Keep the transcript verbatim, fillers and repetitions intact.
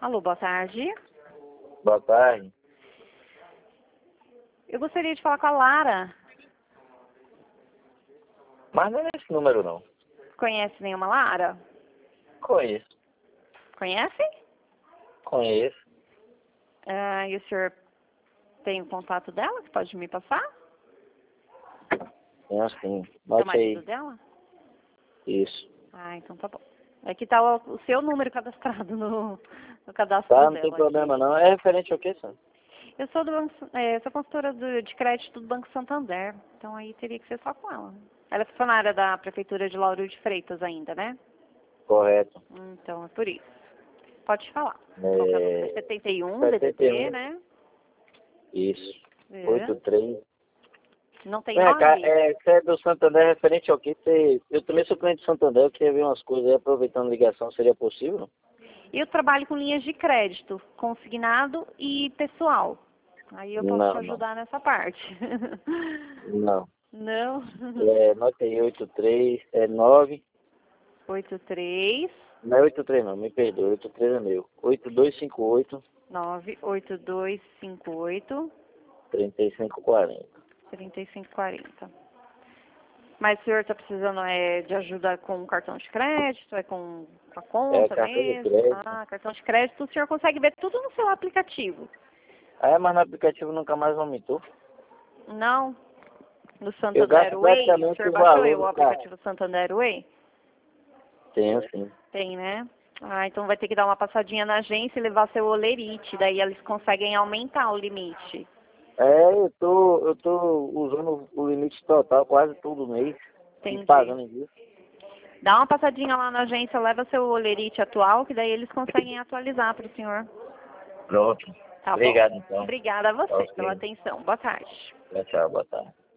Alô, boa tarde. Boa tarde. Eu gostaria de falar com a Lara. Mas não é esse número, não. Conhece nenhuma Lara? Conheço. Conhece? Conheço. Ah, e o senhor tem o contato dela que pode me passar? Tem assim. É o Note marido aí. dela? Isso. Ah, então tá bom. Aqui tá o, o seu número cadastrado no, no cadastro Tá, não dela tem problema aqui. não. É referente ao quê, Sam? Eu sou do banco, é, sou consultora do- de crédito do Banco Santander, então aí teria que ser só com ela. Ela é funcionária da Prefeitura de Lauro de Freitas ainda, né? Correto. Então é por isso. Pode falar. Qual que é o número? É É... setenta e um D D setenta e D, um. né? Isso. É. oitenta e três. Não tem Vem cá, nome? é, você é do Santander referente ao quê? Você... Eu também sou cliente do Santander, eu queria ver umas coisas aí, aproveitando a ligação, seria possível? Eu trabalho com linhas de crédito, consignado e pessoal. Aí eu posso te Não, não. ajudar nessa parte. Não. Não? É, note aí, oitenta e três, é nove. oito três Não é oitenta e três não, me perdoe, oitenta e três é meu. oito dois cinco oito, nove oito dois cinco oito trinta e cinco quarenta. três cinco quatro zero. Mas o senhor está precisando é, de ajuda com cartão de crédito, é com a É conta cartão de mesmo? crédito. Ah, cartão de crédito, o senhor consegue ver tudo no seu aplicativo. Ah, mas no aplicativo nunca mais aumentou. Não? No Eu Santander gasto Way? O praticamente senhor o baixou valor aí o do carro. aplicativo Santander Way? Tenho sim. Tem, né? Ah, então vai ter que dar uma passadinha na agência e levar seu olerite, daí eles conseguem aumentar o limite. É, eu tô, eu tô usando o limite total quase todo mês e Entendi. pagando isso. Dá uma passadinha lá na agência, leva seu olerite atual, que daí eles conseguem atualizar para o senhor. Pronto. Tá bom? Obrigado então. Obrigada a você pela Ok. atenção. Boa tarde. Tchau, tchau, boa tarde.